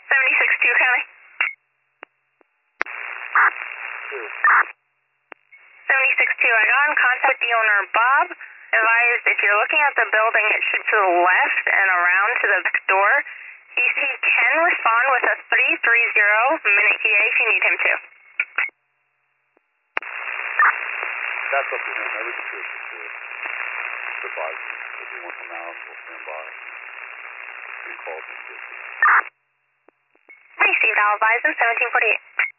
76-2 County. 76-2, I got in contact with the owner, Bob. Advised if you're looking at the building, it should to the left and around to the back door. He can respond with a 330 minute ETA if you need him to. That's up to him. Every computer should advise him. If he wants him out, we'll stand by. He calls him. Hey, Steve, I'll advise him, 1748.